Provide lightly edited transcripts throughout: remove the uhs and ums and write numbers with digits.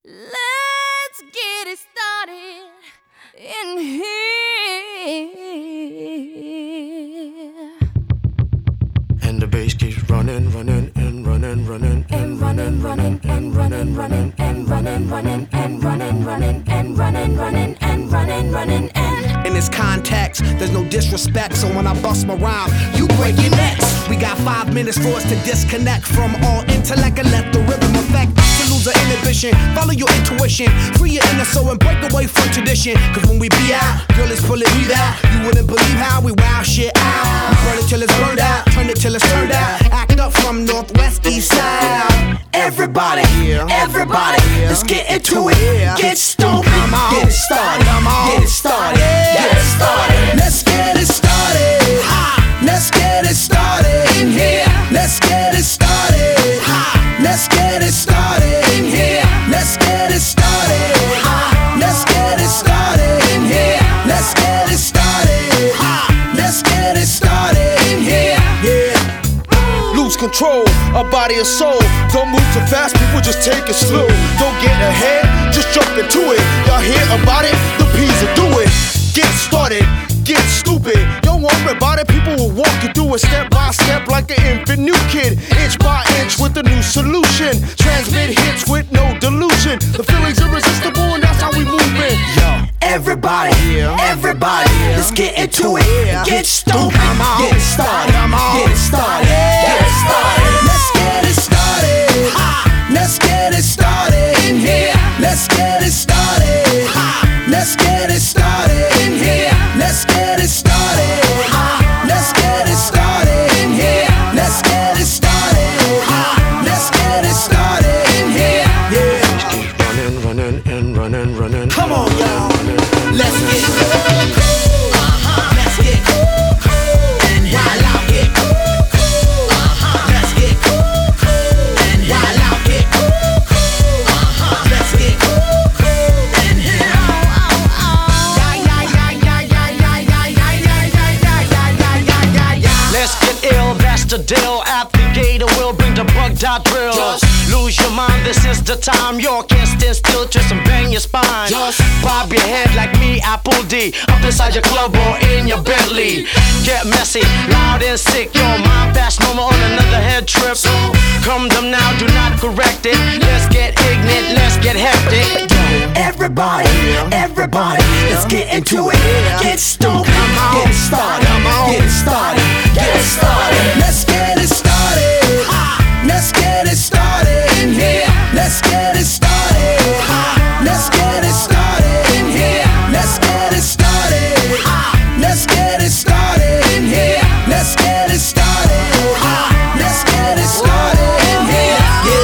Let's get it started in here. And the bass keeps running, running, and running, running, and running, running, and running, running, and running, running, and running, running, and running, running, and running, running, and in this context, there's no disrespect, so when I bust my rhyme, you break your necks. We got 5 minutes for us to disconnect from all intellect and let the rhythm affect. To lose the inhibition, follow your intuition, free your inner soul and break away from tradition. Cause when we be out, girl, it's pulling me out. You wouldn't believe how we wow shit out. We burn it till it's burned out, turn it till it's turned out. Act up from northwest, east side. Everybody, everybody, let's get into it. Get stoned, get it started, get it started, get it started. Let's get it started. Let's get it started in here. Let's get it started. Let's get it started in here. Let's get it started. Let's get it started in here. Let's get it started. Let's get it started in here. Yeah. Lose control of body and soul. Don't move too fast, people just take it slow. Don't get ahead, just jump into it. Y'all hear about it? The P's will do it. Get started, get stupid. Don't worry about it, people will walk you through it step by step like an infant new kid. Inch by inch with a new solution. Transmit hits with no delusion. The feeling's irresistible and that's how we move it. Yo, everybody, everybody, let's get into it. Get stupid, get it started, get it started, get it started. Let's get it started. Let's get it started in here. Let's get it started. Let's get it started in here. Let's get it started. Let's get it started in here. Let's get it started. Let's get it started in here. Yeah. keep running, running, and running, running. Come on, y'all. Let's get let's get and while I get let's get and while I get let's get and Let's get ill, that's the deal. At the gate, we'll bring the bug dot drill. Lose your mind, this is the time. You can't stand still, twist and bang your spine. Bob your head like me, Apple D. Up inside your club or in your Bentley. Get messy, loud and sick. Your mind fast, no more on another head trip. So come them now, do not correct it. Let's get ignorant, let's get hectic. everybody, everybody, let's get into it. Get stoked, get it started, get it started, get it started. Let's get it started. Let's get it started in here. Let's get it started. Let's get it started in here. Let's get it started. Let's get it started in here. Let's get it started. Let's get it started in here.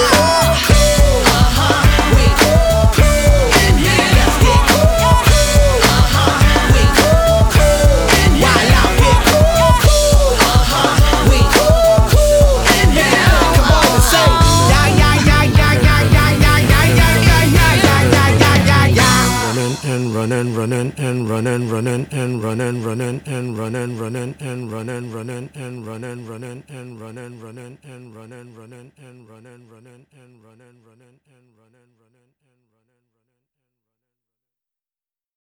Running, running, and running, running, and running, running, and running, running, and running, running, and running, running, and running, running, and running, running, and running, running, and running, running, and